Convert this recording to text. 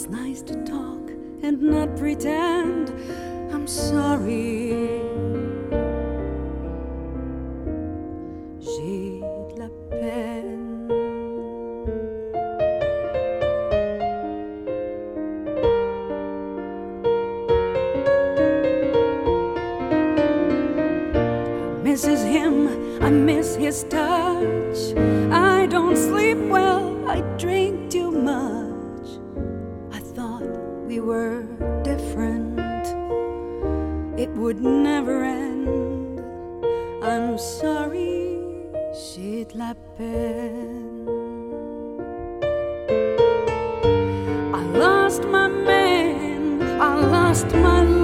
nice to talk and not pretend I'm sorry. J'ai de la peine. I misses him, I miss his touch. I don't sleep well, I drink too much. I thought we were different, it would never end. I'm sorry, j'ai de la peine. I lost my man, I lost my